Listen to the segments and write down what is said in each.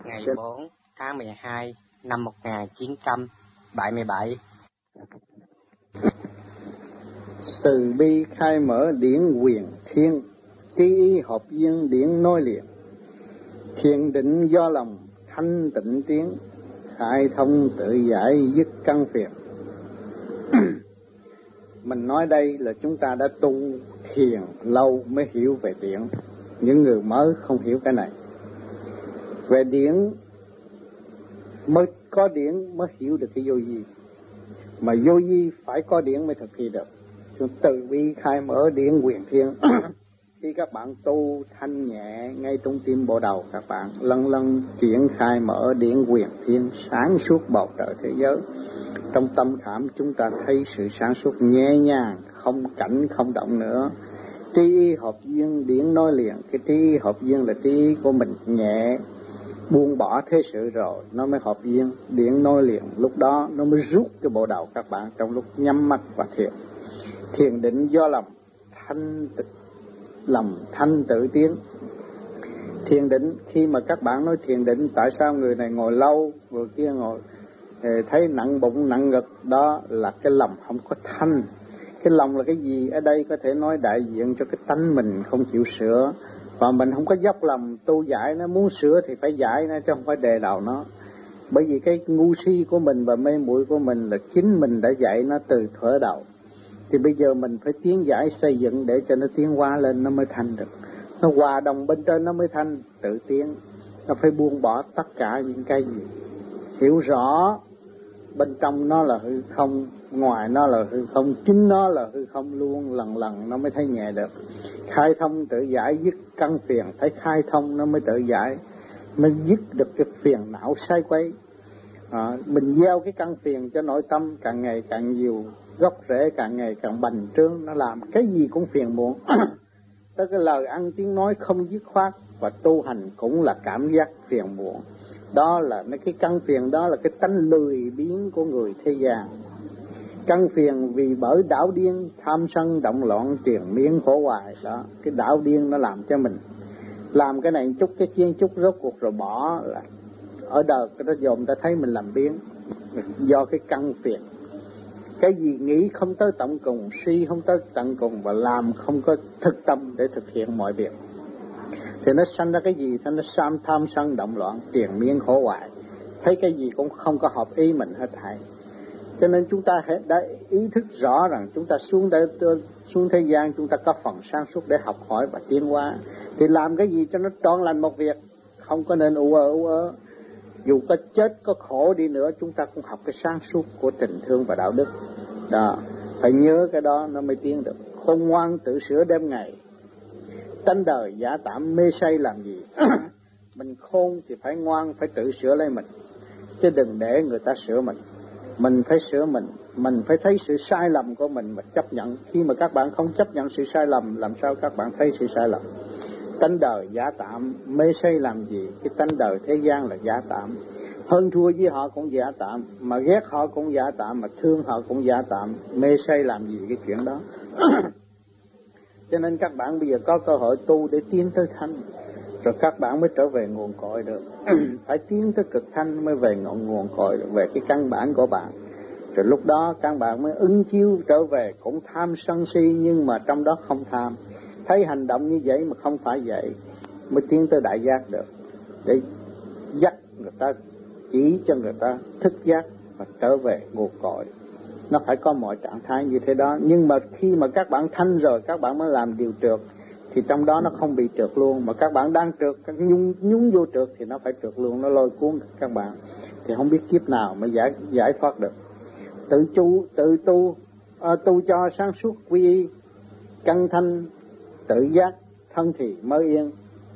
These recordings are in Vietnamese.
ngày 4 tháng 12 năm 1977. Từ bi khai mở điển quyền thiên, trí ý hợp duyên điển nối liền. Thiền định do lòng thanh tịnh tiến, khai thông tự giải dứt căn phiền. Mình nói đây là chúng ta đã tu thiền lâu mới hiểu về điển. Những người mới không hiểu cái này. Về điển mới có điển mới hiểu được cái vô vi. Mà vô vi phải có điển mới thực hiện được. Từ bi khai mở điển quyền thiên. Khi các bạn tu thanh nhẹ ngay trong tim bộ đầu, các bạn lân lân triển khai mở điển quyền thiên, sáng suốt bầu trời thế giới. Trong tâm khảm chúng ta thấy sự sáng suốt nhẹ nhàng, không cảnh không động nữa. Trí hợp duyên điển nói liền. Cái trí hợp duyên là trí của mình nhẹ, buông bỏ thế sự rồi nó mới hợp duyên, điển nói liền. Lúc đó nó mới rút cái bộ đầu các bạn trong lúc nhắm mắt và thiền. Thiền định do lòng thanh tự tiến. Thiền định, khi mà các bạn nói thiền định, tại sao người này ngồi lâu, người kia ngồi thấy nặng bụng nặng ngực, đó là cái lòng không có thanh. Cái lòng là cái gì? Ở đây có thể nói đại diện cho cái tánh mình không chịu sửa, và mình không có dốc lòng tu giải nó, muốn sửa thì phải giải nó chứ không phải đề đầu nó. Bởi vì cái ngu si của mình và mê muội của mình là chính mình đã dạy nó từ thuở đầu. Thì bây giờ mình phải tiến giải xây dựng để cho nó tiến hóa lên, nó mới thanh được. Nó hòa đồng bên trên nó mới thanh, tự tiến. Nó phải buông bỏ tất cả những cái gì. Hiểu rõ bên trong nó là hư không, ngoài nó là hư không, chính nó là hư không luôn, lần lần nó mới thấy nhẹ được. Khai thông tự giải dứt căn phiền, phải khai thông nó mới tự giải, mới dứt được cái phiền não sai quấy. Mình gieo cái căn phiền cho nội tâm càng ngày càng nhiều, gốc rễ càng ngày càng bành trướng, nó làm cái gì cũng phiền muộn. Tới cái lời ăn tiếng nói không dứt khoát, và tu hành cũng là cảm giác phiền muộn. Đó là cái căn phiền, đó là cái tánh lười biếng của người thế gian. Căn phiền vì bởi đảo điên, tham sân động loạn, triền miên khổ hoài. Đó, cái đảo điên nó làm cho mình làm cái này chút cái kia chút, rốt cuộc rồi bỏ. Là ở đời cái đó dồn ta thấy mình làm biến, do cái căn phiền. Cái gì nghĩ không tới tận cùng, suy không tới tận cùng, và làm không có thực tâm để thực hiện mọi việc, thì nó sanh ra cái gì? Nó tham sân động loạn, triền miên khổ hoài. Thấy cái gì cũng không có hợp ý mình hết thảy. Cho nên chúng ta đã ý thức rõ rằng chúng ta xuống thế gian, chúng ta có phần sáng suốt để học hỏi và tiến hóa. Thì làm cái gì cho nó trọn lành một việc, không có nên ú ớ. Dù có chết có khổ đi nữa, chúng ta cũng học cái sáng suốt của tình thương và đạo đức. Đó, phải nhớ cái đó nó mới tiến được. Khôn ngoan tự sửa đêm ngày, tánh đời giả tạm mê say làm gì. Mình khôn thì phải ngoan, phải tự sửa lấy mình, chứ đừng để người ta sửa mình. Mình phải sửa mình phải thấy sự sai lầm của mình mà chấp nhận. Khi mà các bạn không chấp nhận sự sai lầm, làm sao các bạn thấy sự sai lầm? Tánh đời giả tạm, mê say làm gì? Cái tánh đời thế gian là giả tạm. Hơn thua với họ cũng giả tạm, mà ghét họ cũng giả tạm, mà thương họ cũng giả tạm. Mê say làm gì cái chuyện đó? Cho nên các bạn bây giờ có cơ hội tu để tiến tới thanh, rồi các bạn mới trở về nguồn cội được. Phải tiến tới cực thanh mới về nguồn cội được, về cái căn bản của bạn. Rồi lúc đó các bạn mới ứng chiếu trở về, cũng tham sân si nhưng mà trong đó không tham. Thấy hành động như vậy mà không phải vậy, mới tiến tới đại giác được. Để dắt người ta, chỉ cho người ta thức giác và trở về nguồn cội. Nó phải có mọi trạng thái như thế đó. Nhưng mà khi mà các bạn thanh rồi, các bạn mới làm điều trượt, thì trong đó nó không bị trượt luôn. Mà các bạn đang trượt, các nhúng vô trượt thì nó phải trượt luôn, nó lôi cuốn các bạn. Thì không biết kiếp nào mới giải thoát được. Tự tu cho sáng suốt quy y, căn thanh tự giác, thân thì mới yên.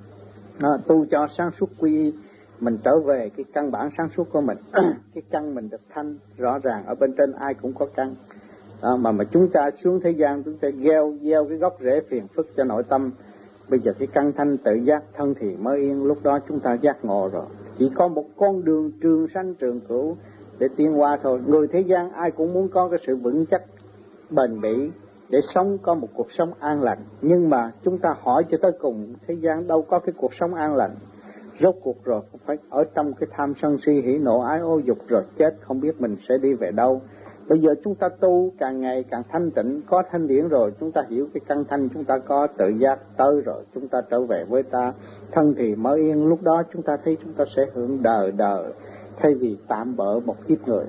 Tu cho sáng suốt quy y, mình trở về cái căn bản sáng suốt của mình. Cái căn mình được thanh rõ ràng, ở bên trên ai cũng có căn. Mà chúng ta xuống thế gian, chúng ta gieo cái gốc rễ phiền phức cho nội tâm. Bây giờ cái căn thanh tự giác, thân thì mới yên, lúc đó chúng ta giác ngộ rồi. Chỉ có một con đường trường sanh trường cửu để tiến qua thôi. Người thế gian ai cũng muốn có cái sự vững chắc, bền bỉ, để sống có một cuộc sống an lành. Nhưng mà chúng ta hỏi cho tới cùng, thế gian đâu có cái cuộc sống an lành. Rốt cuộc rồi cũng phải ở trong cái tham sân si hỉ nộ ái ô dục rồi chết, không biết mình sẽ đi về đâu. Bây giờ chúng ta tu càng ngày càng thanh tịnh, có thanh điển rồi, chúng ta hiểu cái căn thanh chúng ta có, tự giác tới rồi, chúng ta trở về với ta, thân thì mới yên. Lúc đó chúng ta thấy chúng ta sẽ hưởng đời đời, thay vì tạm bỡ một kiếp người.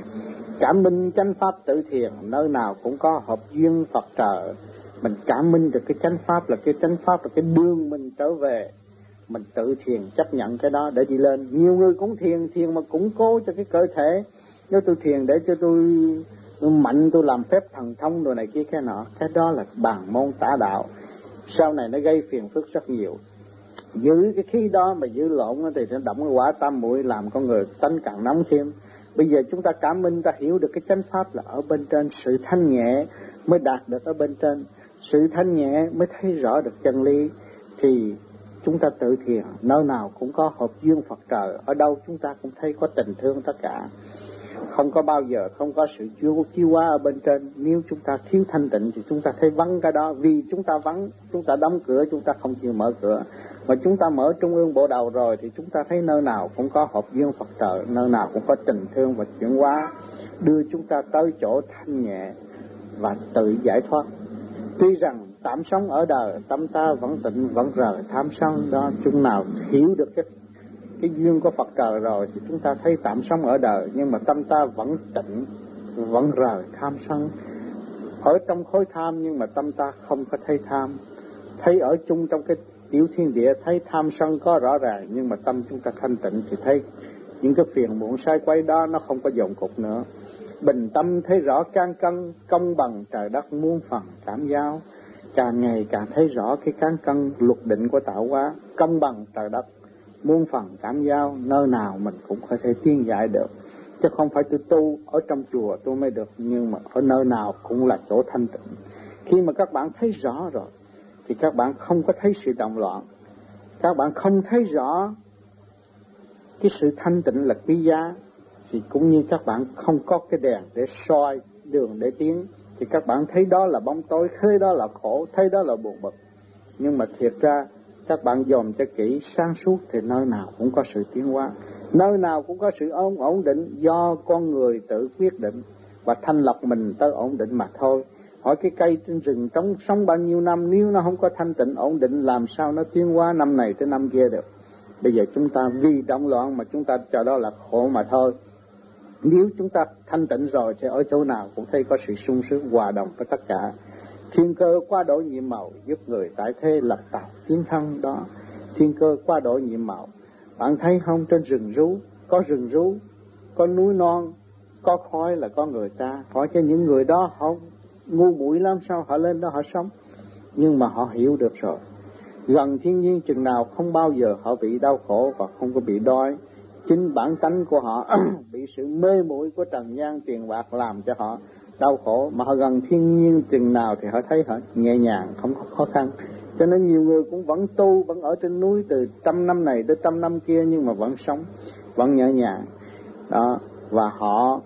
Cảm minh chánh pháp tự thiền, nơi nào cũng có hợp duyên Phật trợ. Mình cảm minh được cái chánh pháp, là cái chánh pháp là cái đường mình trở về. Mình tự thiền chấp nhận cái đó để đi lên. Nhiều người cũng thiền mà củng cố cho cái cơ thể. Nếu tôi thiền để cho tôi mạnh, tôi làm phép thần thông đồ này kia cái nọ, cái đó là bàn môn tả đạo, sau này nó gây phiền phức rất nhiều. Giữ cái khí đó mà giữ lộn thì sẽ động cái quả tam muội, làm con người tánh càng nóng thêm. Bây giờ chúng ta cảm minh, ta hiểu được cái chánh pháp là ở bên trên, sự thanh nhẹ mới đạt được ở bên trên, sự thanh nhẹ mới thấy rõ được chân lý. Thì chúng ta tự thiền, nơi nào cũng có hợp duyên Phật trời, ở đâu chúng ta cũng thấy có tình thương tất cả. Không có bao giờ không có sự chiếu hóa ở bên trên. Nếu chúng ta thiếu thanh tịnh thì chúng ta thấy vắng cái đó. Vì chúng ta vắng, chúng ta đóng cửa, chúng ta không chịu mở cửa. Mà chúng ta mở trung ương bộ đầu rồi thì chúng ta thấy nơi nào cũng có hợp duyên Phật trợ, nơi nào cũng có tình thương và chuyển hóa, đưa chúng ta tới chỗ thanh nhẹ và tự giải thoát. Tuy rằng tạm sống ở đời, tâm ta vẫn tịnh vẫn rời tham sân đó. Chúng nào hiểu được cái duyên của Phật trời rồi thì chúng ta thấy tạm sống ở đời, nhưng mà tâm ta vẫn tịnh vẫn rời tham sân. Ở trong khối tham nhưng mà tâm ta không có thấy tham. Thấy ở chung trong cái tiểu thiên địa thấy tham sân có rõ ràng, nhưng mà tâm chúng ta thanh tịnh thì thấy những cái phiền muộn sai quấy đó nó không có dồn cục nữa. Bình tâm thấy rõ can cân, công bằng trời đất muôn phần cảm giao. Càng ngày càng thấy rõ cái cán cân luật định của tạo hóa, công bằng trời đất muôn phần cảm giao, nơi nào mình cũng có thể tiến giải được. Chứ không phải tôi tu ở trong chùa tôi mới được, nhưng mà ở nơi nào cũng là chỗ thanh tịnh. Khi mà các bạn thấy rõ rồi thì các bạn không có thấy sự động loạn. Các bạn không thấy rõ cái sự thanh tịnh là quý giá, thì cũng như các bạn không có cái đèn để soi đường để tiến, thì các bạn thấy đó là bóng tối, thấy đó là khổ, thấy đó là buồn bực. Nhưng mà thiệt ra các bạn dòm cho kỹ sáng suốt thì nơi nào cũng có sự tiến hóa, nơi nào cũng có sự ổn định do con người tự quyết định và thanh lọc mình tới ổn định mà thôi. Hỏi cái cây trên rừng trống sống bao nhiêu năm, nếu nó không có thanh tịnh ổn định làm sao nó tiến hóa năm này tới năm kia được. Bây giờ chúng ta vì động loạn mà chúng ta cho đó là khổ mà thôi. Nếu chúng ta thanh tịnh rồi thì ở chỗ nào cũng thấy có sự sung sướng hòa đồng với tất cả. Thiên cơ qua đổi nhiệm màu giúp người tại thế lập tạo tiến thân đó. Thiên cơ qua đổi nhiệm màu. Bạn thấy không, trên rừng rú, có núi non, có khói là có người ta. Hỏi cho những người đó họ ngu muội lắm sao họ lên đó họ sống. Nhưng mà họ hiểu được rồi. Gần thiên nhiên chừng nào không bao giờ họ bị đau khổ và không có bị đói. Chính bản tánh của họ bị sự mê muội của trần gian tiền bạc làm cho họ đau khổ, mà họ gần thiên nhiên chừng nào thì họ thấy họ nhẹ nhàng, không có khó khăn. Cho nên nhiều người cũng vẫn tu, vẫn ở trên núi từ 100 năm này tới 100 năm kia, nhưng mà vẫn sống, vẫn nhẹ nhàng đó. Và họ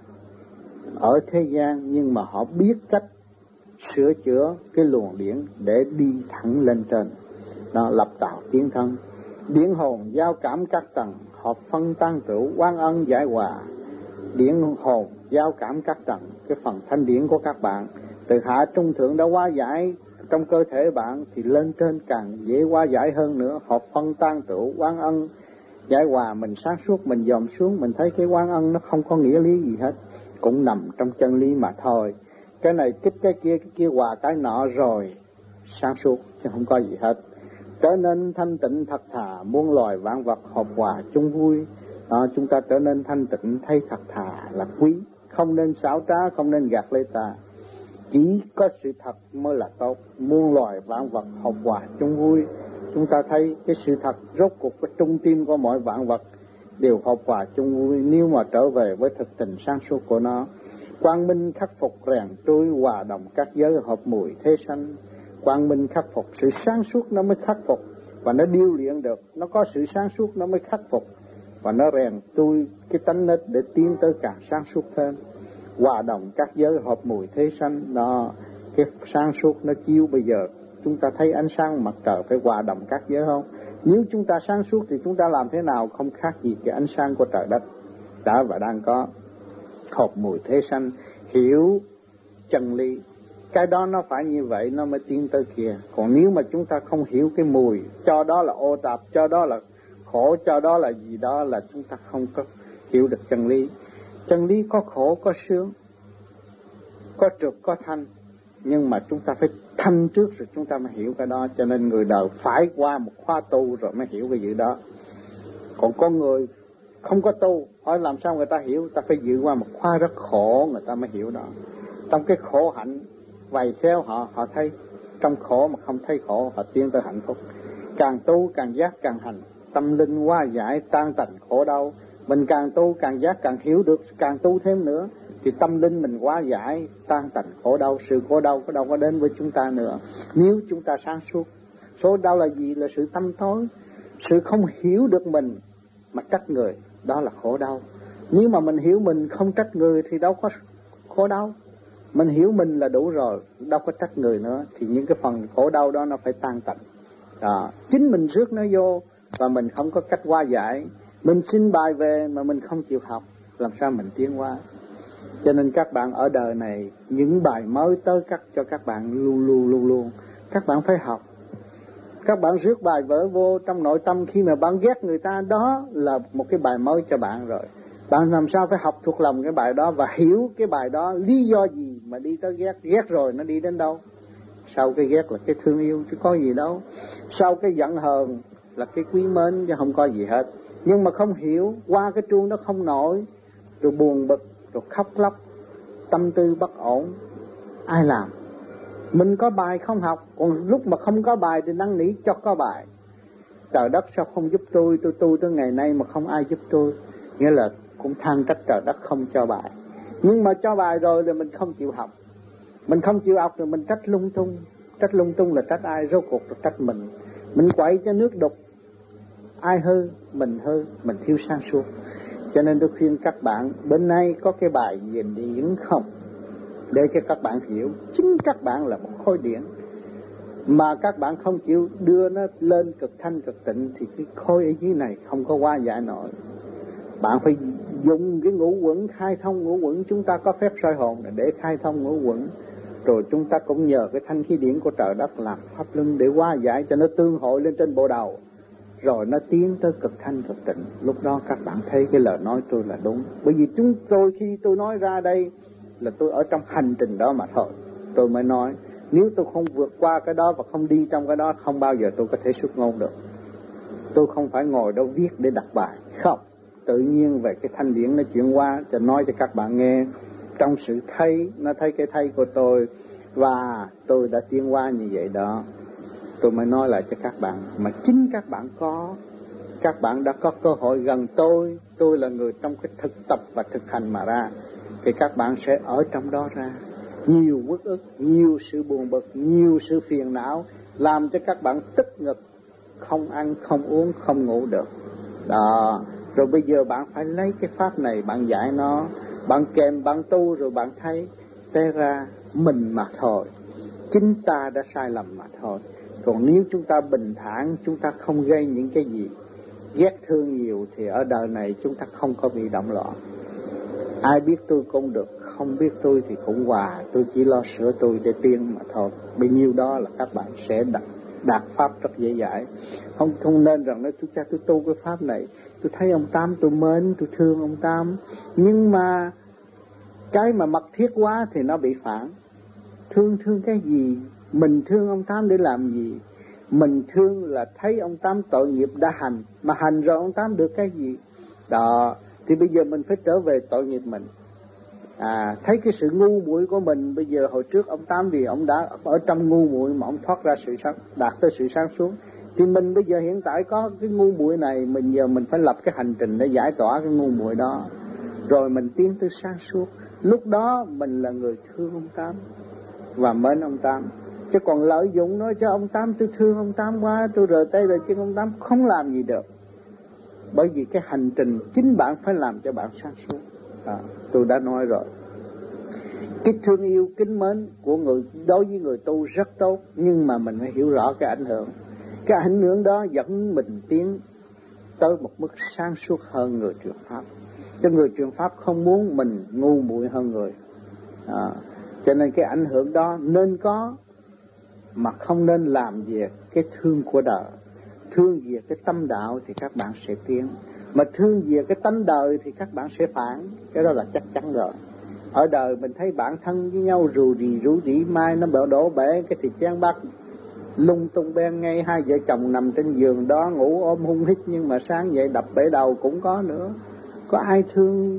ở thế gian nhưng mà họ biết cách sửa chữa cái luồng điển để đi thẳng lên trên đó, lập tạo tiến thân. Điển hồn giao cảm các tầng, hợp phân tan tửu, quan ân giải hòa. Điển hồn giao cảm các tầng, cái phần thanh điển của các bạn từ hạ trung thượng đã hóa giải trong cơ thể bạn thì lên trên càng dễ hóa giải hơn nữa. Hợp phân tan tửu, quan ân giải hòa. Mình sáng suốt mình dòm xuống mình thấy cái quan ân nó không có nghĩa lý gì hết, cũng nằm trong chân lý mà thôi. Cái này kích cái kia hòa cái nọ rồi sáng suốt chứ không có gì hết. Trở nên thanh tịnh thật thà, muôn loài vạn vật hợp hòa chung vui. Chúng ta trở nên thanh tịnh thấy thật thà là quý, không nên xảo trá, không nên gạt lấy ta. Chỉ có sự thật mới là tốt, muôn loài vạn vật hợp hòa chung vui. Chúng ta thấy cái sự thật rốt cuộc cái trung tim của mọi vạn vật đều hợp hòa chung vui nếu mà trở về với thực tình sáng suốt của nó. Quang minh khắc phục rèn trôi, hòa đồng các giới hợp mùi thế sanh. Quang minh khắc phục, sự sáng suốt nó mới khắc phục và nó điêu luyện được. Nó có sự sáng suốt nó mới khắc phục và nó rèn trôi cái tánh nết để tiến tới càng sáng suốt thêm. Hòa đồng các giới hợp mùi thế sanh đó, cái sáng suốt nó chiếu. Bây giờ chúng ta thấy ánh sáng mặt trời phải hòa đồng các giới không? Nếu chúng ta sáng suốt thì chúng ta làm thế nào không khác gì cái ánh sáng của trời đất đã và đang có. Hột mùi thế sanh, hiểu chân lý, cái đó nó phải như vậy nó mới tiến tới kia. Còn nếu mà chúng ta không hiểu cái mùi, cho đó là ô tạp, cho đó là khổ, cho đó là gì đó, là chúng ta không có hiểu được chân lý. Chân lý có khổ, có sướng, có trượt, có thanh, nhưng mà chúng ta phải thanh trước rồi chúng ta mới hiểu cái đó. Cho nên người đời phải qua một khóa tu rồi mới hiểu cái gì đó. Còn con người không có tu, hỏi làm sao người ta hiểu? Ta phải dự qua một khóa rất khổ người ta mới hiểu đó. Trong cái khổ hạnh vầy xéo họ thấy, trong khổ mà không thấy khổ họ tiến tới hạnh phúc. Càng tu càng giác càng hành, tâm linh hóa giải tan tành khổ đau. Mình càng tu càng giác càng hiểu được, càng tu thêm nữa thì tâm linh mình hóa giải tan tành khổ đau. Sự khổ đau có đâu có đến với chúng ta nữa nếu chúng ta sáng suốt. Số đau là gì? Là sự tâm tối, sự không hiểu được mình mà trách người, đó là khổ đau. Nếu mà mình hiểu mình không trách người thì đâu có khổ đau. Mình hiểu mình là đủ rồi, đâu có trách người nữa, thì những cái phần khổ đau đó nó phải tan tành. Chính mình rước nó vô và mình không có cách hóa giải. Mình xin bài về mà mình không chịu học, làm sao mình tiến hóa? Cho nên các bạn ở đời này, những bài mới tới cho các bạn luôn luôn các bạn phải học. Các bạn rước bài vở vô trong nội tâm, khi mà bạn ghét người ta, đó là một cái bài mới cho bạn rồi. Bạn làm sao phải học thuộc lòng cái bài đó và hiểu cái bài đó lý do gì mà đi tới ghét. Ghét rồi nó đi đến đâu? Sau cái ghét là cái thương yêu chứ có gì đâu. Sau cái giận hờn là cái quý mến chứ không có gì hết. Nhưng mà không hiểu, qua cái chuông đó không nổi, rồi buồn bực, rồi khóc lóc, tâm tư bất ổn. Ai làm? Mình có bài không học, còn lúc mà không có bài thì năn nỉ cho có bài. Trời đất sao không giúp tôi tu tới ngày nay mà không ai giúp tôi. Nghĩa là cũng than trách trời đất không cho bài. Nhưng mà cho bài rồi thì mình không chịu học. Mình không chịu học rồi mình trách lung tung. Trách lung tung là trách ai? Rốt cuộc là trách mình. Mình quậy cho nước đục. Ai hư? Mình hư, mình thiếu sáng suốt. Cho nên tôi khuyên các bạn, bên nay có cái bài về điển không? Để cho các bạn hiểu, chính các bạn là một khối điển. Mà các bạn không chịu đưa nó lên cực thanh cực tịnh thì cái khối ở dưới này không có hóa giải nổi. Bạn phải dùng cái ngũ quẩn, khai thông ngũ quẩn. Chúng ta có phép soi hồn để khai thông ngũ quẩn. Rồi chúng ta cũng nhờ cái thanh khí điển của trời đất làm pháp luân để hóa giải cho nó tương hội lên trên bộ đầu. Rồi nó tiến tới cực thanh cực tịnh. Lúc đó các bạn thấy cái lời nói tôi là đúng. Bởi vì khi tôi nói ra đây là tôi ở trong hành trình đó mà thôi. Tôi mới nói. Nếu tôi không vượt qua cái đó và không đi trong cái đó, không bao giờ tôi có thể xuất ngôn được. Tôi không phải ngồi đâu viết để đặt bài. Không. Tự nhiên về cái thanh điển nó chuyển qua, cho nói cho các bạn nghe. Trong sự thấy, nó thấy cái thấy của tôi. Và tôi đã tiến qua như vậy đó. Tôi mới nói lại cho các bạn. Mà chính các bạn có. Các bạn đã có cơ hội gần tôi. Tôi là người trong cái thực tập và thực hành mà ra. Thì các bạn sẽ ở trong đó ra. Nhiều uất ức, nhiều sự buồn bực, nhiều sự phiền não, làm cho các bạn tức ngực, không ăn, không uống, không ngủ được. Đó. Rồi bây giờ bạn phải lấy cái pháp này, bạn giải nó, bạn kèm, bạn tu, rồi bạn thấy té ra mình mà thôi. Chính ta đã sai lầm mà thôi. Còn nếu chúng ta bình thản, chúng ta không gây những cái gì ghét thương nhiều, thì ở đời này chúng ta không có bị động loạn. Ai biết tôi cũng được, không biết tôi thì cũng hòa. Tôi chỉ lo sửa tôi để tiên mà thôi. Bấy nhiêu đó là các bạn sẽ đạt pháp rất dễ dãi. Không nên rằng nói tôi tu cái pháp này, tôi thấy ông Tám tôi mến, tôi thương ông Tám. Nhưng mà cái mà mật thiết quá thì nó bị phản. Thương cái gì? Mình thương ông Tám để làm gì? Mình thương là thấy ông Tám tội nghiệp đã hành, mà hành rồi ông Tám được cái gì? Đó. Thì bây giờ mình phải trở về tội nghiệp mình. Thấy cái sự ngu muội của mình. Bây giờ hồi trước ông Tám vì ông đã ở trong ngu muội mà ông thoát ra sự sáng, đạt tới sự sáng suốt. Thì mình bây giờ hiện tại có cái ngu muội này, mình phải lập cái hành trình để giải tỏa cái ngu muội đó. Rồi mình tiến tới sáng suốt. Lúc đó mình là người thương ông Tám và mến ông Tám. Chứ còn lợi dụng nói cho ông Tám tôi thương ông Tám quá, tôi rời tay về chân ông Tám, không làm gì được. Bởi vì cái hành trình chính bạn phải làm cho bạn sáng suốt. Tôi đã nói rồi. Cái thương yêu kính mến của người đối với người tu rất tốt, nhưng mà mình phải hiểu rõ cái ảnh hưởng. Cái ảnh hưởng đó dẫn mình tiến tới một mức sáng suốt hơn người truyền pháp. Cho người truyền pháp không muốn mình ngu muội hơn người. Cho nên cái ảnh hưởng đó nên có, mà không nên làm về cái thương của đời. Thương về cái tâm đạo thì các bạn sẽ tiến, mà thương về cái tánh đời thì các bạn sẽ phản. Cái đó là chắc chắn rồi. Ở đời mình thấy bạn thân với nhau rủ rỉ mai nó đổ bể cái thì chén bát lung tung ben ngay, hai vợ chồng nằm trên giường đó ngủ ôm hung hít, nhưng mà sáng dậy đập bể đầu cũng có nữa. Có ai thương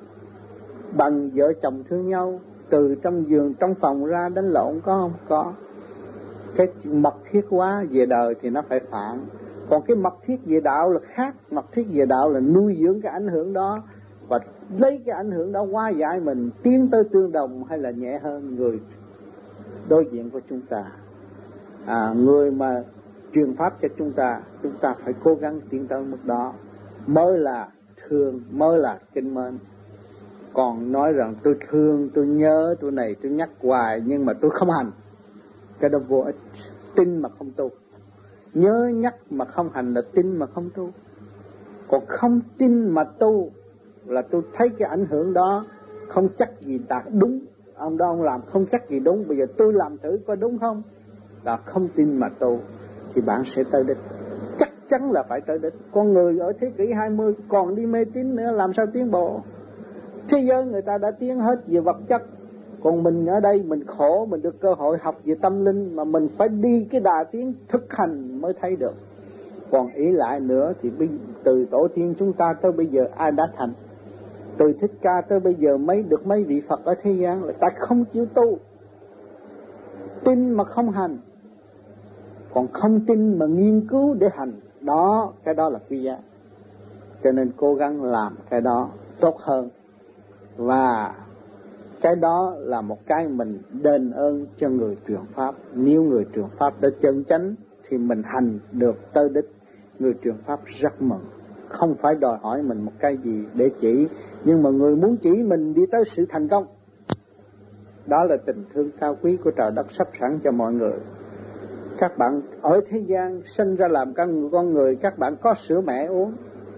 bằng vợ chồng thương nhau từ trong giường trong phòng ra đánh lộn có không? Có. Cái mật thiết quá về đời thì nó phải phản. Còn cái mật thiết về đạo là khác. Mật thiết về đạo là nuôi dưỡng cái ảnh hưởng đó và lấy cái ảnh hưởng đó hóa giải mình tiến tới tương đồng hay là nhẹ hơn người đối diện của chúng ta. Người mà truyền pháp cho chúng ta phải cố gắng tiến tới mức đó mới là thương, mới là kính mến. Còn nói rằng tôi thương, tôi nhớ, tôi này, tôi nhắc hoài nhưng mà tôi không hành, cái đó vô ích. Tin mà không tu, nhớ nhắc mà không hành là tin mà không tu. Còn không tin mà tu là tôi thấy cái ảnh hưởng đó không chắc gì đạt đúng. Ông đó ông làm không chắc gì đúng, bây giờ tôi làm thử coi đúng không. Là không tin mà tu thì bạn sẽ tới đích, chắc chắn là phải tới đích. Con người ở thế kỷ 20 còn đi mê tín nữa làm sao tiến bộ? Thế giới người ta đã tiến hết về vật chất, còn mình ở đây mình khổ, mình được cơ hội học về tâm linh mà mình phải đi cái đà tiến thực hành mới thấy được. Còn ý lại nữa thì từ tổ tiên chúng ta tới bây giờ ai đã thành? Từ Thích Ca tới bây giờ được mấy vị Phật ở thế gian là ta không chịu tu, tin mà không hành. Còn không tin mà nghiên cứu để hành, đó, cái đó là quý giá. Cho nên cố gắng làm cái đó tốt hơn. Và cái đó là một cái mình đền ơn cho người truyền pháp. Nếu người truyền pháp đã chân chánh thì mình hành được tới đích. Người truyền pháp rất mừng, không phải đòi hỏi mình một cái gì để chỉ, nhưng mà người muốn chỉ mình đi tới sự thành công. Đó là tình thương cao quý của trời đất sắp sẵn cho mọi người. Các bạn ở thế gian sinh ra làm con người, các bạn có sữa mẹ uống.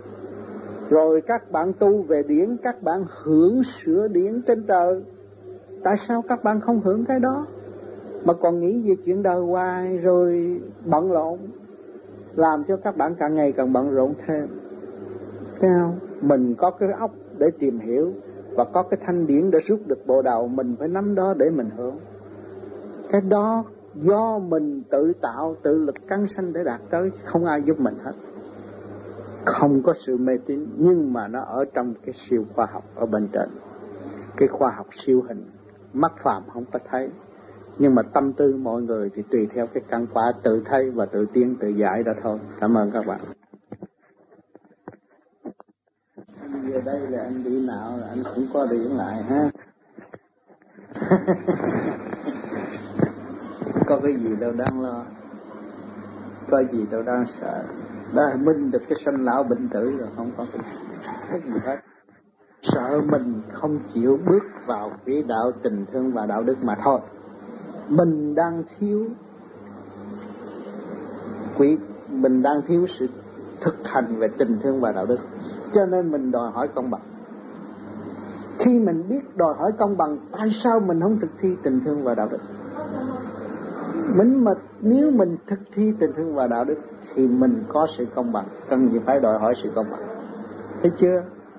Rồi các bạn tu về điển, các bạn hưởng sữa điển trên trời. Tại sao các bạn không hưởng cái đó mà còn nghĩ về chuyện đời hoài rồi bận rộn, làm cho các bạn càng ngày càng bận rộn thêm. Thấy không? Mình có cái óc để tìm hiểu và có cái thanh điển để rút được bộ đầu, mình phải nắm đó để mình hưởng. Cái đó do mình tự tạo, tự lực căng sanh để đạt tới, không ai giúp mình hết. Không có sự mê tín, nhưng mà nó ở trong cái siêu khoa học ở bên trên. Cái khoa học siêu hình, mắt phàm không có thấy, nhưng mà tâm tư mọi người thì tùy theo cái căn quả tự thấy và tự tiến tự giải đó thôi. Cảm ơn các bạn. Anh về đây là anh bị nào là anh cũng có điển lại ha. Có cái gì đâu đáng lo, có gì đâu đáng sợ. Đã minh được cái sanh lão bệnh tử rồi, không có cái gì hết. Sợ mình không chịu bước vào cái đạo tình thương và đạo đức mà thôi. Mình đang thiếu mình đang thiếu sự thực hành về tình thương và đạo đức, cho nên mình đòi hỏi công bằng. Khi mình biết đòi hỏi công bằng, tại sao mình không thực thi tình thương và đạo đức? Nếu mình thực thi tình thương và đạo đức thì mình có sự công bằng, cần gì phải đòi hỏi sự công bằng. Thấy chưa?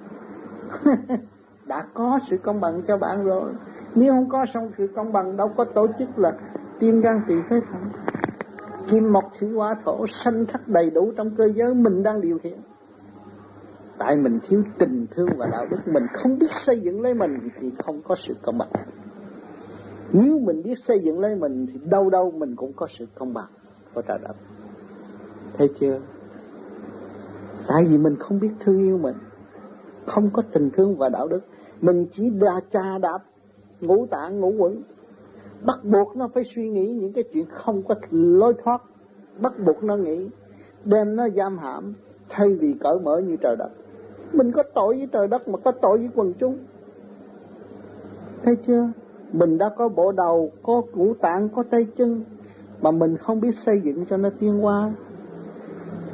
Đã có sự công bằng cho bạn rồi. Nếu không có xong sự công bằng, đâu có tổ chức là tim gan tỳ phế thận, kim mộc thủy hỏa thổ sanh khắc đầy đủ trong cơ giới mình đang điều khiển. Tại mình thiếu tình thương và đạo đức, mình không biết xây dựng lấy mình thì không có sự công bằng. Nếu mình biết xây dựng lấy mình thì đâu đâu mình cũng có sự công bằng của trời đất. Thấy chưa? Tại vì mình không biết thương yêu mình, không có tình thương và đạo đức, mình chỉ chà đạp ngũ tạng ngũ quẩn, bắt buộc nó phải suy nghĩ những cái chuyện không có lối thoát, bắt buộc nó nghĩ, đem nó giam hãm thay vì cởi mở như trời đất. Mình có tội với trời đất mà có tội với quần chúng. Thấy chưa? Mình đã có bộ đầu, có ngũ tạng, có tay chân mà mình không biết xây dựng cho nó tiến hóa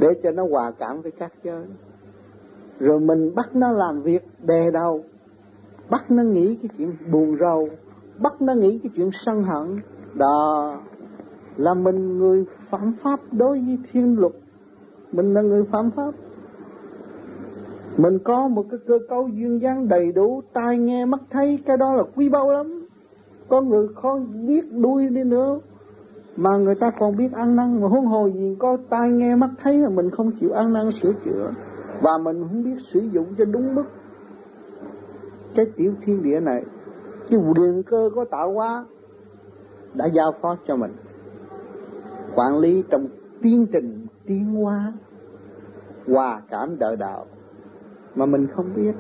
để cho nó hòa cảm với các giới. Rồi mình bắt nó làm việc đè đầu, bắt nó nghĩ cái chuyện buồn rầu, bắt nó nghĩ cái chuyện sân hận. Đó là mình người phạm pháp đối với thiên luật. Mình là người phạm pháp. Mình có một cái cơ cấu duyên dáng đầy đủ, tai nghe mắt thấy, cái đó là quý báu lắm. Có người không biết đuôi đi nữa mà người ta còn biết ăn năn, mà huống hồ gì có tai nghe mắt thấy mà mình không chịu ăn năn sửa chữa, và mình không biết sử dụng cho đúng mức cái tiểu thiên địa này. Cái điện cơ có tạo hóa đã giao phó cho mình quản lý trong tiến trình tiến hóa hòa cảm đời đạo, mà mình không biết.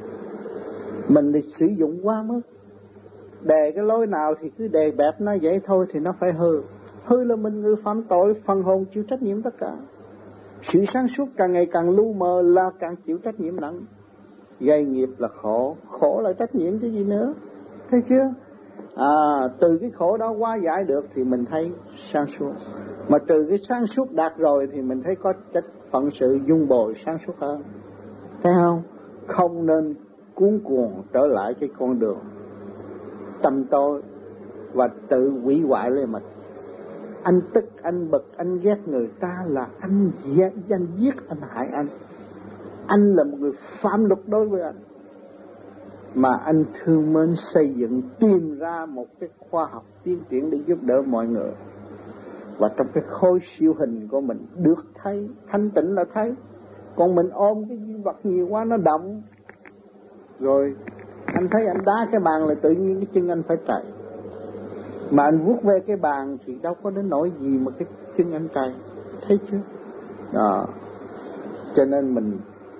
Mình đi sử dụng quá mức, đề cái lối nào thì cứ đề bẹp nó vậy thôi thì nó phải hư. Hư là mình người phạm tội, phần hồn chịu trách nhiệm tất cả. Sự sáng suốt càng ngày càng lu mờ là càng chịu trách nhiệm nặng. Gây nghiệp là khổ, khổ là trách nhiệm cái gì nữa, thấy chưa? Từ cái khổ đó hóa giải được thì mình thấy sáng suốt. Mà từ cái sáng suốt đạt rồi thì mình thấy có trách phận sự dung bồi sáng suốt hơn. Thấy không? Không nên cuốn cuồng trở lại cái con đường tâm tối và tự hủy hoại lên mình. Anh tức, anh bực, anh ghét người ta là anh giết, anh hại anh. Anh là một người phạm luật đối với anh. Mà anh thương mến xây dựng, tìm ra một cái khoa học tiến triển để giúp đỡ mọi người. Và trong cái khối siêu hình của mình được thấy, thanh tịnh là thấy. Còn mình ôm cái vật nhiều quá nó động. Rồi anh thấy anh đá cái bàn là tự nhiên cái chân anh phải chạy. Mà anh vuốt về cái bàn thì đâu có đến nỗi gì mà cái chân anh chạy. Thấy chưa? Đó. Cho nên mình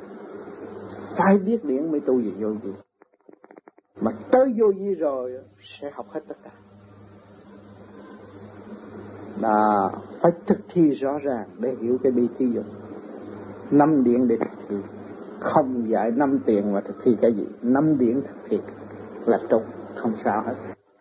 phải biết điển mới tu gì vô gì. Mà tới vô vi rồi sẽ học hết tất cả. Đó. Phải thực thi rõ ràng để hiểu cái bi thi dụng. 5 điển để thực thi. Không dạy 5 tiền mà thực thi cái gì. 5 điển thực thi là trúng, không sao hết.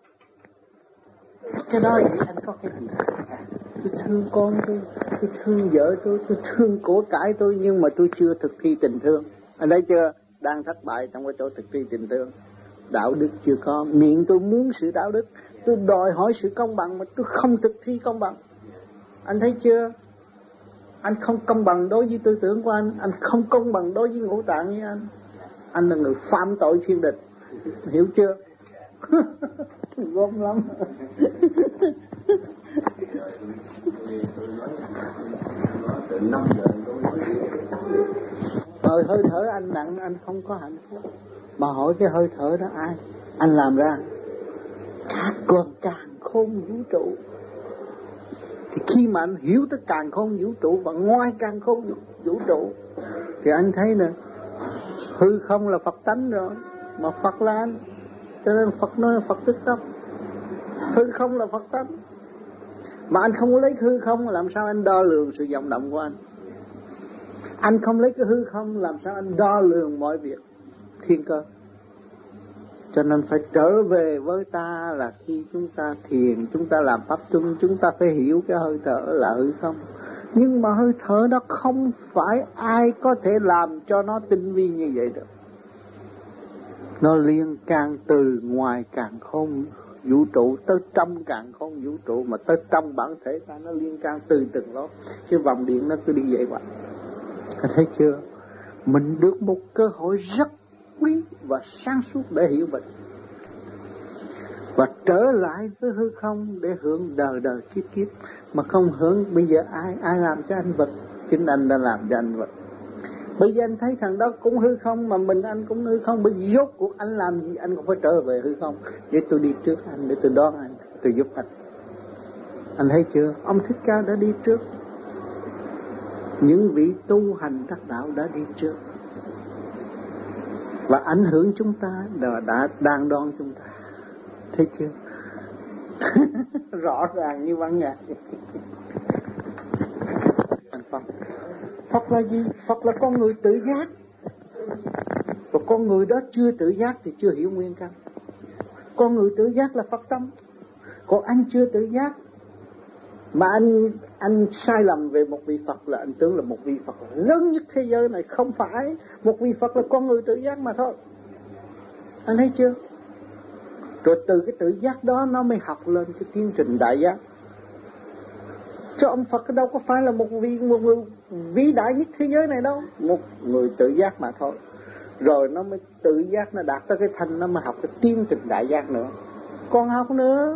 Cái đó thì anh có cái gì? Tôi thương con tôi thương vợ tôi thương của cải tôi, nhưng mà tôi chưa thực thi tình thương. Anh thấy chưa? Đang thất bại trong cái chỗ thực thi tình thương. Đạo đức chưa có. Miệng tôi muốn sự đạo đức, tôi đòi hỏi sự công bằng mà tôi không thực thi công bằng. Anh thấy chưa? Anh không công bằng đối với tư tưởng của anh không công bằng đối với ngũ tạng với anh. Anh là người phạm tội thiên địch. Hiểu chưa? Gốm lắm. Hơi thở anh nặng, anh không có hạnh phúc. Mà hỏi cái hơi thở đó ai? Anh làm ra cả càn khôn vũ trụ. Thì khi mà anh hiểu tới càn khôn vũ trụ và ngoài càn khôn vũ trụ thì anh thấy nè, hư không là Phật tánh rồi, mà Phật là anh. Cho nên Phật nói Phật tức tâm. Hư không là Phật tánh. Mà anh không lấy hư không, làm sao anh đo lường sự vọng động của anh? Anh không lấy cái hư không, làm sao anh đo lường mọi việc thiên cơ? Cho nên phải trở về với ta là khi chúng ta thiền, chúng ta làm pháp chung, chúng ta phải hiểu cái hơi thở là hư không. Nhưng mà hơi thở đó không phải ai có thể làm cho nó tinh vi như vậy được. Nó liên can từ ngoài càn khôn vũ trụ tới trong càn khôn vũ trụ, mà tới trong bản thể ta nó liên can từ từng đó. Cái vòng điện nó cứ đi vậy vậy. Thấy chưa? Mình được một cơ hội rất quý và sáng suốt để hiểu mình. Và trở lại với hư không để hưởng đời đời kiếp kiếp. Mà không hưởng bây giờ ai làm cho anh vật? Chính anh đã làm cho anh vật. Bây giờ anh thấy thằng đó cũng hư không, mà mình anh cũng hư không. Bây giờ rốt cuộc anh làm gì anh cũng phải trở về hư không. Để tôi đi trước anh, để tôi đón anh, tôi giúp anh. Anh thấy chưa? Ông Thích Ca đã đi trước. Những vị tu hành đắc đạo đã đi trước. Và ảnh hưởng chúng ta đã đang đón chúng ta. Thấy chưa? Rõ ràng như văn nhạc. Phật là gì? Phật là con người tự giác. Và con người đó chưa tự giác thì chưa hiểu nguyên căn. Con người tự giác là Phật tâm. Còn anh chưa tự giác Mà anh sai lầm về một vị Phật là anh tưởng là một vị Phật lớn nhất thế giới này. Không phải, một vị Phật là con người tự giác mà thôi. Anh thấy chưa? Rồi từ cái tự giác đó nó mới học lên cái tiến trình đại giác. Chứ ông Phật đâu có phải là một người vĩ đại nhất thế giới này đâu. Một người tự giác mà thôi. Rồi nó mới tự giác, nó đạt tới cái thanh, nó mới học cái tiến trình đại giác nữa. Còn học nữa.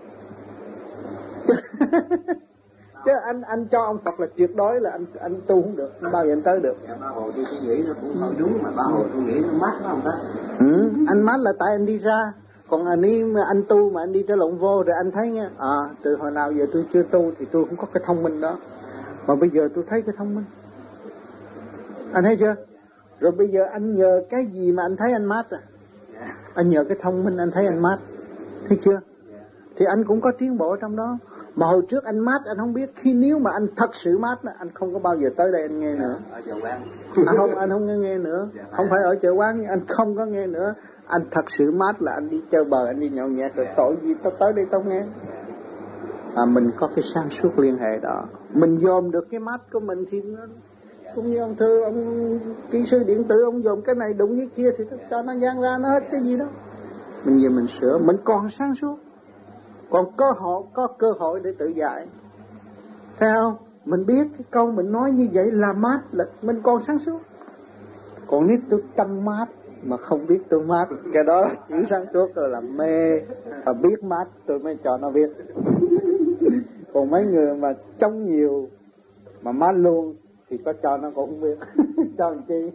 Chứ anh cho ông Phật là tuyệt đối là anh tu không được, không bao giờ anh tới được. Ba Hồ tôi nghĩ nó cũng không đúng, mà Ba Hồ tôi nghĩ nó mát nó không tới. Anh mát là tại anh đi ra. Còn anh tu mà anh đi trở lộn vô rồi anh thấy nha, từ hồi nào giờ tôi chưa tu thì tôi không có cái thông minh đó. Mà bây giờ tôi thấy cái thông minh. Anh thấy chưa? Rồi bây giờ anh nhờ cái gì mà anh thấy anh mát à? Anh nhờ cái thông minh anh thấy anh mát. Thấy chưa? Thì anh cũng có tiến bộ trong đó. Mà hồi trước anh mát anh không biết, khi nếu mà anh thật sự mát anh không có bao giờ tới đây anh nghe nữa. Ở chợ quán. Anh không nghe nữa. Không phải ở chợ quán, anh không có nghe nữa. Anh thật sự mát là anh đi chơi bờ, anh đi nhậu nhẹt rồi tội gì tao tới đây tao nghe. Mình có cái sáng suốt liên hệ đó. Mình dòm được cái mát của mình thì nó, cũng như ông Thư, ông kỹ sư điện tử, ông dòm cái này đụng với kia thì cho nó gian ra nó hết cái gì đó. Mình về mình sửa, mình còn sáng suốt. Còn có cơ hội để tự giải. Thấy không? Mình biết cái câu mình nói như vậy là mát, là mình còn sáng suốt. Còn nếu tôi tâm mát mà không biết tôi mát, cái đó chỉ sáng suốt rồi là mê. Và biết mát tôi mới cho nó biết. Còn mấy người mà trong nhiều mà mát luôn thì có cho nó cũng không biết. Cho làm chi.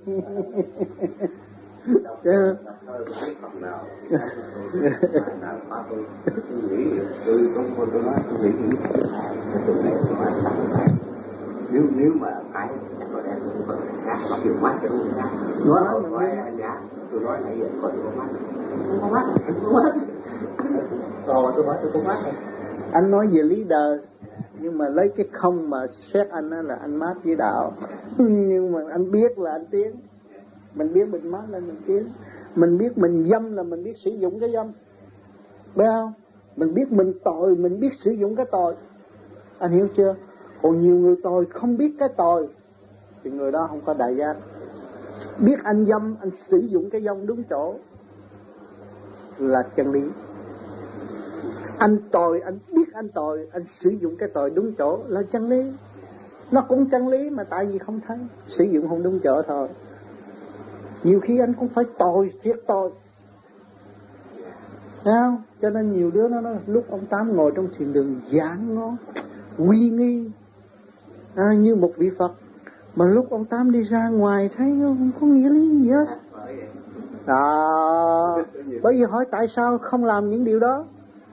Chứ nếu mà phải có lẽ tôi có khác có nhiều mắt cho người khác nói anh giá tôi nói nãy giờ có nhiều mắt không có mắt tôi nói tôi không mắt. Anh nói về lý đời nhưng mà lấy cái không mà xét anh đó là anh mát với đạo. Nhưng mà anh biết là anh tiến. Mình biết mình mát là mình tiến. Mình biết mình dâm là mình biết sử dụng cái dâm. Biết không? Mình biết mình tội, mình biết sử dụng cái tội. Anh hiểu chưa? Còn nhiều người tội không biết cái tội thì người đó không có đại giác. Biết anh dâm, anh sử dụng cái dâm đúng chỗ là chân lý. Anh tội, anh biết anh tội, anh sử dụng cái tội đúng chỗ là chân lý. Nó cũng chân lý mà tại vì không thấy, sử dụng không đúng chỗ thôi. Nhiều khi anh cũng phải tội, thiệt tội. Thấy không? Cho nên nhiều đứa nó nói lúc ông Tám ngồi trong thiền đường giảng nó uy nghi như một vị Phật. Mà lúc ông Tám đi ra ngoài thấy không có nghĩa lý gì hết. Bởi vì hỏi tại sao không làm những điều đó?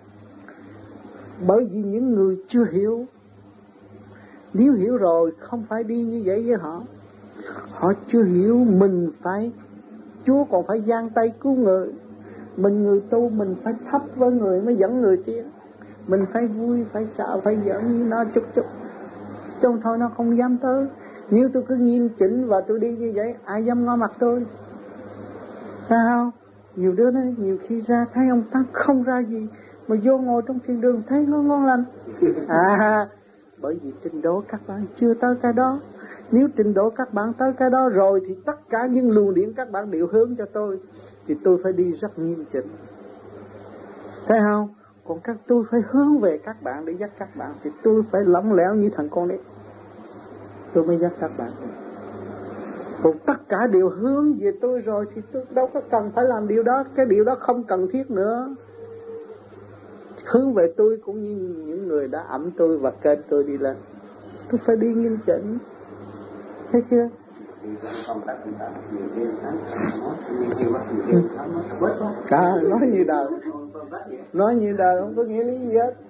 Bởi vì những người chưa hiểu. Nếu hiểu rồi không phải đi như vậy với họ. Họ chưa hiểu mình phải, Chúa còn phải giang tay cứu người. Mình người tu mình phải thấp với người mới dẫn người tiến. Mình phải vui, phải sợ, phải giỡn như nó chút chút. Trong thôi nó không dám tới. Nếu tôi cứ nghiêm chỉnh và tôi đi như vậy, ai dám ngó mặt tôi? Thấy không? Nhiều đứa nói, nhiều khi ra thấy ông Tám không ra gì, mà vô ngồi trong thiền đường thấy nó ngon lành. Bởi vì trình độ các bạn chưa tới cái đó. Nếu trình độ các bạn tới cái đó rồi thì tất cả những luồng điển các bạn đều hướng cho tôi, thì tôi phải đi rất nghiêm chỉnh. Thấy không? Còn tôi phải hướng về các bạn để dắt các bạn, thì tôi phải lỏng lẻo như thằng con đấy, tôi mới dắt các bạn. Còn tất cả đều hướng về tôi rồi thì tôi đâu có cần phải làm điều đó. Cái điều đó không cần thiết nữa. Hướng về tôi cũng như những người đã ẵm tôi và kênh tôi đi lên. Tôi phải đi nghiêm chỉnh. Thấy chưa? Nói như đời. Nói như đời không có nghĩa lý gì hết.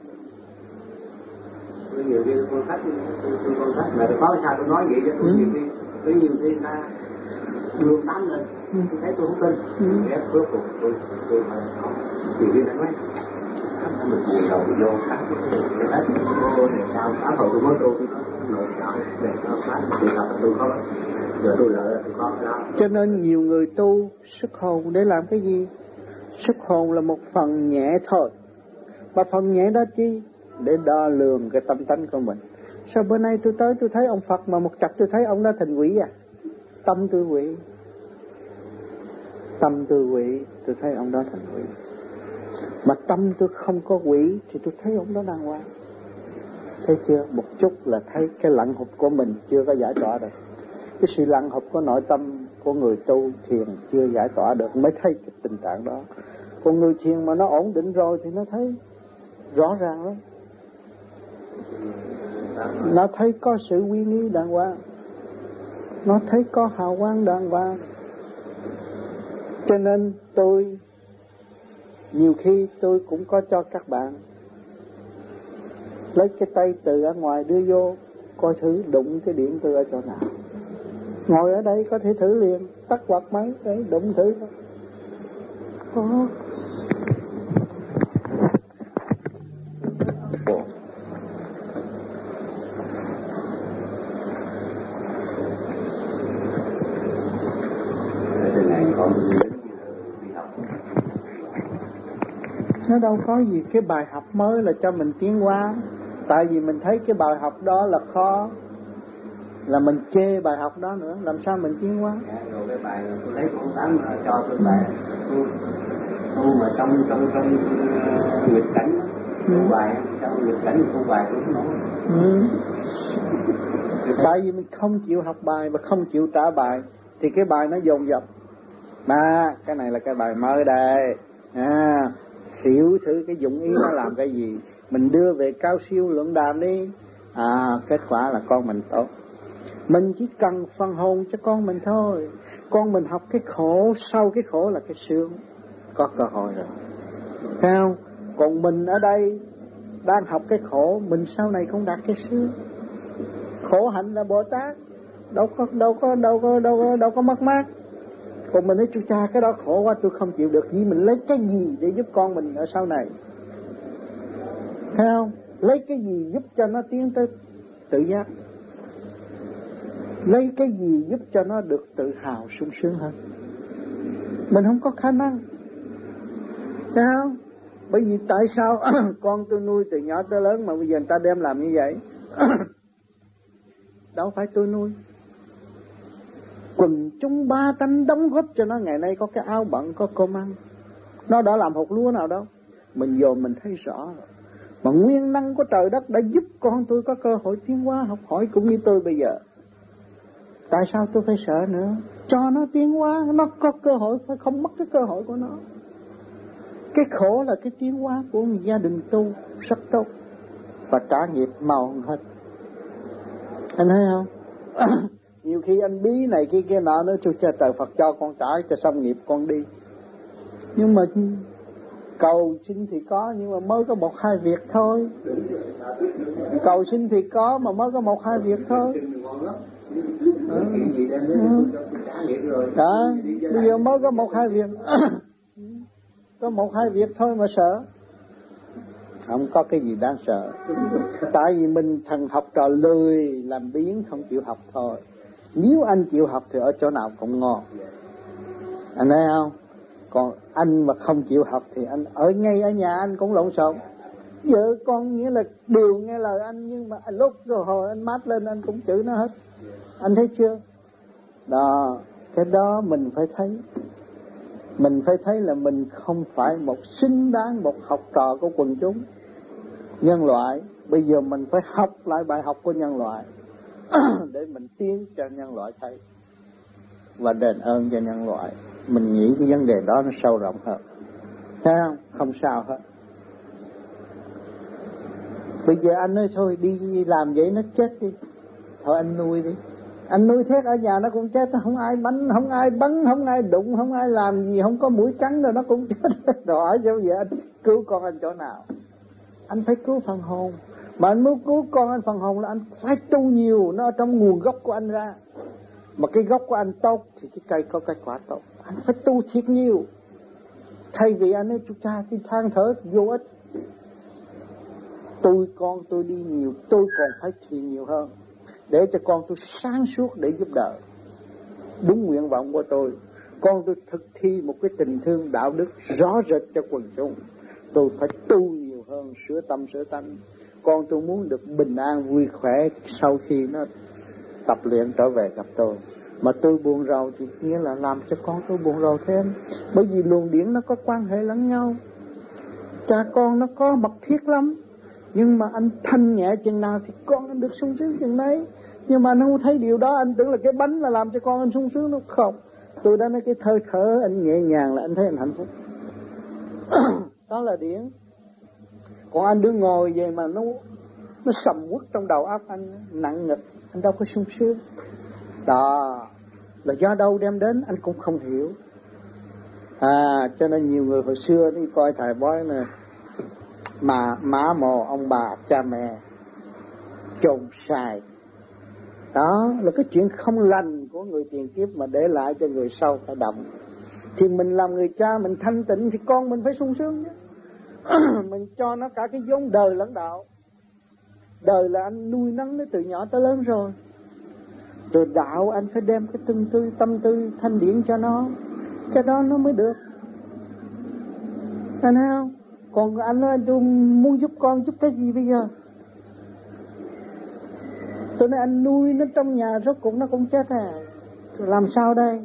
Nhiều khi con khách mà có sao tôi nói vậy chứ tôi nhiều khi ta đường Tám lên tôi thấy tôi không tin. Để cuối cùng tôi không. Nhiều khi ta nói mình buồn đầu vô khách để hết cô để sao phá hồi tôi mới tôi nội sợ để cho phá thì thật tôi có. Giờ tôi lợi là tôi có cái đó. Cho nên nhiều người tu xuất hồn để làm cái gì? Xuất hồn là một phần nhẹ thôi. Mà phần nhẹ đó chi? để đo lường cái tâm tánh của mình. Sao bữa nay tôi tới tôi thấy ông Phật mà một chập tôi thấy ông đã thành quỷ à? Tâm tôi quỷ. Tâm tôi quỷ, tôi thấy ông đó thành quỷ. Mà tâm tôi không có quỷ thì tôi thấy ông đó đàng hoàng. Thấy chưa? Một chút là thấy cái lặng hụt của mình chưa có giải tỏa được. Cái sự lặng hụt của nội tâm của người tu thiền chưa giải tỏa được mới thấy cái tình trạng đó. Còn người thiền mà nó ổn định rồi thì nó thấy rõ ràng lắm. Nó thấy có sự uy nghi đàng hoàng, nó thấy có hào quang đàng hoàng. Cho nên tôi nhiều khi tôi cũng có cho các bạn lấy cái tay từ ở ngoài đưa vô, coi thử đụng cái điện từ ở chỗ nào. Ngồi ở đây có thể thử liền, tắt quạt máy để đụng thử. Nó đâu có gì, cái bài học mới là cho mình tiến hóa. Tại vì mình thấy cái bài học đó là khó, là mình chê bài học đó nữa, làm sao mình tiến hóa? Rồi cái bài tôi lấy con tám cho tôi bài tu mà trong nghịch cảnh, tu bài trong nghịch cảnh tu bài cũng nói. Tại vì mình không chịu học bài và không chịu trả bài thì cái bài nó dồn dập. Mà cái này là cái bài mới đây. Hiểu thử cái dụng ý nó làm cái gì. Mình đưa về cao siêu luận đàm đi. Kết quả là con mình tốt. Mình chỉ cần phân hồn cho con mình thôi. Con mình học cái khổ, sau cái khổ là cái sướng. Có cơ hội rồi. Thấy không? Còn mình ở đây đang học cái khổ, mình sau này không đạt cái sướng. Khổ hạnh là Bồ Tát, đâu có mất mát. Còn mình nói chú cha cái đó khổ quá tôi không chịu được, vì mình lấy cái gì để giúp con mình ở sau này? Thấy không? Lấy cái gì giúp cho nó tiến tới tự giác? Lấy cái gì giúp cho nó được tự hào sung sướng hơn? Mình không có khả năng. Thấy không? Bởi vì tại sao con tôi nuôi từ nhỏ tới lớn mà bây giờ người ta đem làm như vậy? Đâu phải tôi nuôi. Quần chúng ba tánh đóng góp cho nó ngày nay có cái áo bận, có cơm ăn. Nó đã làm hột lúa nào đâu. Mình dồn mình thấy rõ rồi. Mà nguyên năng của trời đất đã giúp con tôi có cơ hội tiến hóa học hỏi cũng như tôi bây giờ. Tại sao tôi phải sợ nữa? Cho nó tiến hóa, nó có cơ hội, phải không mất cái cơ hội của nó. Cái khổ là cái tiến hóa của một gia đình tu rất tốt và trả nghiệp màu hết. Anh thấy không? Nhiều khi anh bí này kia nọ nữa, chú cha trời Phật cho con trả cho xong nghiệp con đi. Nhưng mà cầu xin thì có, nhưng mà mới có 1-2 việc thôi. Cầu xin thì có mà mới có 1-2 việc thôi. Đó, bây giờ mới có 1-2 việc. Có 1-2 việc thôi mà sợ. Không có cái gì đáng sợ. Tại vì mình thằng học trò lười làm biếng không chịu học thôi. Nếu anh chịu học thì ở chỗ nào cũng ngon. Anh thấy không? Còn anh mà không chịu học thì anh ở ngay ở nhà anh cũng lộn xộn. Vợ con nghĩa là đều nghe lời anh, nhưng mà lúc rồi hồi anh mát lên anh cũng chửi nó hết. Anh thấy chưa? Đó, cái đó mình phải thấy. Mình phải thấy là mình không phải một xứng đáng một học trò của quần chúng nhân loại. Bây giờ mình phải học lại bài học của nhân loại để mình tiến cho nhân loại thấy và đền ơn cho nhân loại. Mình nghĩ cái vấn đề đó nó sâu rộng hơn. Thấy không? Không sao hết. Bây giờ anh nói thôi đi làm vậy nó chết đi, thôi anh nuôi đi. Anh nuôi thét ở nhà nó cũng chết, không ai bắn, không ai bắn, không ai đụng, không ai làm gì, không có mũi cắn rồi nó cũng chết. Rồi hỏi sao giờ anh cứu con anh chỗ nào? Anh phải cứu phần hồn. Mà anh muốn cứu con anh phần hồn là anh phải tu nhiều, nó ở trong nguồn gốc của anh ra. Mà cái gốc của anh tốt thì cái cây có cái quả tốt. Anh phải tu thiệt nhiều. Thay vì anh ấy chú cha thì than thở vô ích. Con tôi đi nhiều, tôi còn phải thiền nhiều hơn để cho con tôi sáng suốt để giúp đỡ. Đúng nguyện vọng của tôi. Con tôi thực thi một cái tình thương đạo đức rõ rệt cho quần chúng. Tôi phải tu nhiều hơn, sửa tâm sửa tánh. con tôi muốn được bình an vui khỏe sau khi nó tập luyện trở về gặp tôi. Mà tôi buồn rầu thì nghĩa là làm cho con tôi buồn rầu thêm. Bởi vì luồng điển nó có quan hệ lẫn nhau. Cha con nó có mật thiết lắm. Nhưng mà anh thanh nhẹ chừng nào thì con anh được sung sướng chừng đấy. Nhưng mà anh không thấy điều đó, anh tưởng là cái bánh là làm cho con anh sung sướng. Nó không. Tôi đã nói cái thơ thở anh nhẹ nhàng là anh thấy anh hạnh phúc. Đó là điển. Còn anh đứng ngồi vậy mà nó sầm uất trong đầu óc anh, nặng nghịch, anh đâu có sung sướng. Đó là do đâu đem đến anh cũng không hiểu. Cho nên nhiều người hồi xưa đi coi thầy bói này, mà má mồ ông bà cha mẹ chồn xài. Đó là cái chuyện không lành của người tiền kiếp mà để lại cho người sau phải động. Thì mình làm người cha mình thanh tịnh thì con mình phải sung sướng chứ. Mình cho nó cả cái vốn đời lẫn đạo. Đời là anh nuôi nấng nó từ nhỏ tới lớn rồi. Rồi đạo anh phải đem cái tâm tư thanh điển cho nó. Cái đó nó mới được. Anh thấy không? Còn anh nói tôi muốn giúp con giúp cái gì bây giờ? Tôi nói anh nuôi nó trong nhà rốt cuộc nó cũng chết làm sao đây?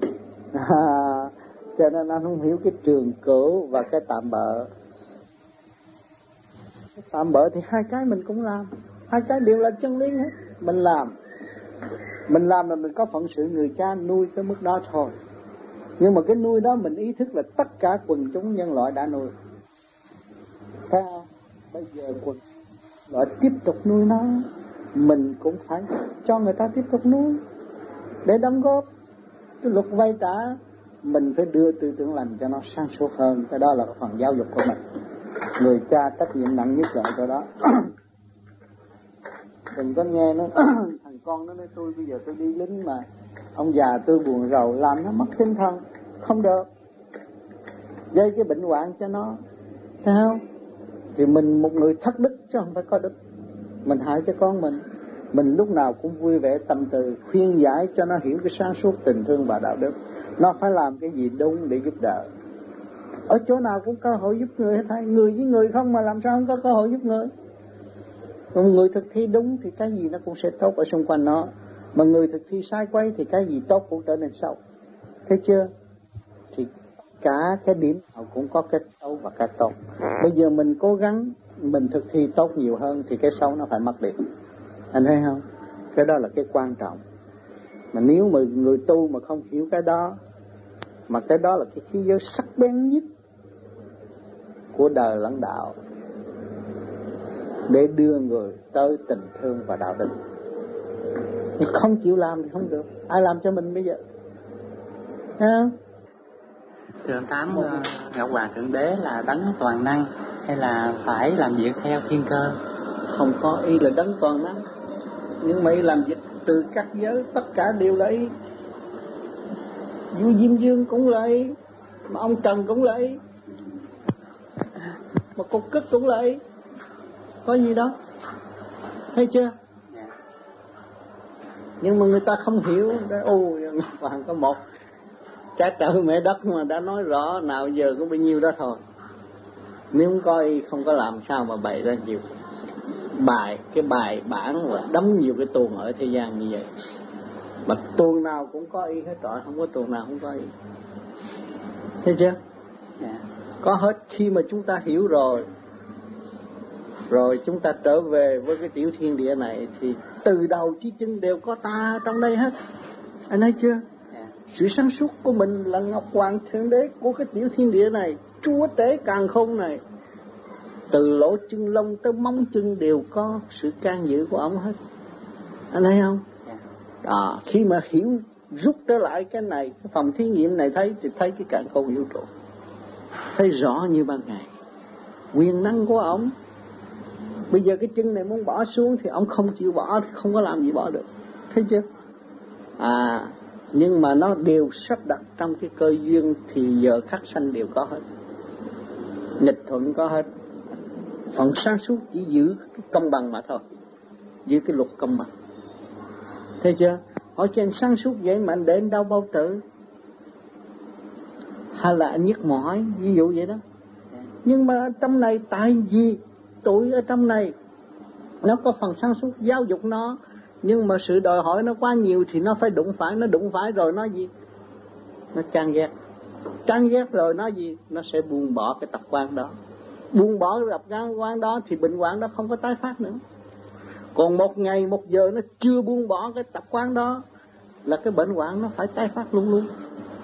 Cho nên anh không hiểu cái trường cửu và cái tạm bợ. Cái tạm bợ thì hai cái mình cũng làm. Hai cái đều là chân lý hết. Mình làm là mình có phận sự người cha nuôi tới mức đó thôi. Nhưng mà cái nuôi đó mình ý thức là tất cả quần chúng nhân loại đã nuôi. Thấy không? Bây giờ quần loại tiếp tục nuôi nó, mình cũng phải cho người ta tiếp tục nuôi để đóng góp cái luật vay trả. Mình phải đưa tư tưởng lành cho nó sáng suốt hơn. Cái đó là phần giáo dục của mình. Người cha trách nhiệm nặng nhất là cái đó. Đừng có nghe nó thằng con nó nói tôi bây giờ tôi đi lính mà ông già tôi buồn rầu, làm nó mất tinh thần. Không được. Gây cái bệnh hoạn cho nó. Thấy không? Thì mình một người thất đức chứ không phải có đức. Mình hại cho con mình. Mình lúc nào cũng vui vẻ tâm từ khuyên giải cho nó hiểu cái sáng suốt tình thương và đạo đức. Nó phải làm cái gì đúng để giúp đỡ. Ở chỗ nào cũng cơ hội giúp người hết thảy. Người với người không mà làm sao không có cơ hội giúp người. Còn người thực thi đúng thì cái gì nó cũng sẽ tốt ở xung quanh nó. Mà người thực thi sai quấy thì cái gì tốt cũng trở nên xấu. Thấy chưa? Thì cả cái điểm nào cũng có cái xấu và cái tốt. Bây giờ mình cố gắng mình thực thi tốt nhiều hơn thì cái xấu nó phải mất đi. Anh thấy không? Cái đó là cái quan trọng. Mà nếu mà người tu mà không hiểu cái đó, mà cái đó là cái khí giới sắc bén nhất của đời lẫn đạo để đưa người tới tình thương và đạo đức. Không chịu làm thì không được. Ai làm cho mình bây giờ? Thấy không? Thưa ông Tám, Ngọc Hoàng Thượng Đế là đấng toàn năng hay là phải làm việc theo thiên cơ? Không có ý là đấng toàn năng, nhưng mà ý làm việc từ các giới tất cả đều là ý. Vua Diêm Dương cũng là ý, mà ông Trần cũng là ý, mà Cục Cất cũng là ý. Có gì đâu. Thấy chưa? Nhưng mà người ta không hiểu. Ngọc Hoàng có một cha trời mẹ đất mà đã nói rõ, nào giờ có bao nhiêu đó thôi. Nếu không có ý, không có làm sao mà bày ra nhiều cái bài bản và đóng nhiều cái tuồng ở thế gian như vậy. Mà tuồng nào cũng có ý hết trọi, không có tuồng nào không có ý. Thấy chưa? Có hết. Khi mà chúng ta hiểu rồi chúng ta trở về với cái tiểu thiên địa này thì từ đầu chí chân đều có ta trong đây hết. Anh thấy chưa? Sự sáng suốt của mình là Ngọc Hoàng Thượng Đế của cái tiểu thiên địa này, Chúa Tể càn khôn này. Từ lỗ chân lông tới móng chân đều có sự can dự của ông hết. Anh thấy không? Đó, khi mà hiểu rút trở lại cái này, cái phòng thí nghiệm này thấy thì thấy cái càn khôn vũ trụ, thấy rõ như ban ngày. Quyền năng của ông. Bây giờ cái chân này muốn bỏ xuống thì ông không chịu bỏ thì không có làm gì bỏ được. Thấy chưa? Nhưng mà nó đều sắp đặt trong cái cơ duyên thì giờ khắc sanh đều có hết. Nghịch thuận có hết. Phần sáng suốt chỉ giữ cái công bằng mà thôi. Giữ cái luật công bằng. Thấy chưa? Hỏi cho anh sáng suốt vậy mà anh để anh đau bao tử, hay là anh nhức mỏi, ví dụ vậy đó. Nhưng mà trong này tại vì tuổi ở trong này Nó có phần sáng suốt giáo dục nó, nhưng mà sự đòi hỏi nó quá nhiều thì nó phải đụng phải rồi nó gì? Nó chán ghét rồi nó gì? Nó sẽ buông bỏ cái tập quán đó. Buông bỏ cái tập quán đó thì bệnh hoạn đó không có tái phát nữa. Còn một ngày một giờ nó chưa buông bỏ cái tập quán đó là cái bệnh hoạn nó phải tái phát luôn luôn.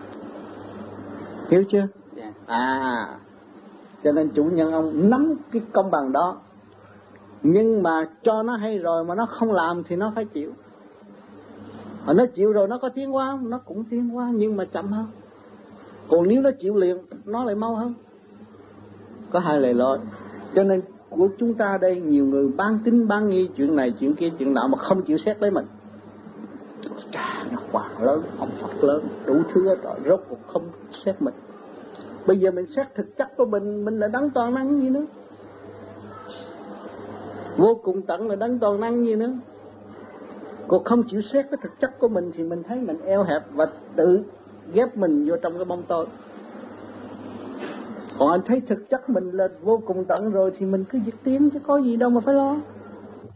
Hiểu chưa? Yeah. Cho nên chủ nhân ông nắm cái công bằng đó, nhưng mà cho nó hay rồi mà nó không làm thì nó phải chịu. Mà nó chịu rồi nó có tiến hóa, nó cũng tiến hóa nhưng mà chậm hơn. Còn nếu nó chịu liền, nó lại mau hơn. Có hai lề lối. Cho nên của chúng ta đây nhiều người bán tín bán nghi chuyện này chuyện kia chuyện nọ mà không chịu xét lấy mình. Ngọc Hoàng lớn, ông Phật lớn, đủ thứ hết rồi, rốt cuộc không xét mình. Bây giờ mình xét thực chất của mình là đấng toàn năng gì nữa. Vô cùng tận là đấng toàn năng gì nữa. Còn không chịu xét cái thực chất của mình thì mình thấy mình eo hẹp và tự ghép mình vô trong cái bóng tối. Còn anh thấy thực chất mình là vô cùng tận rồi thì mình cứ việc tiến chứ có gì đâu mà phải lo.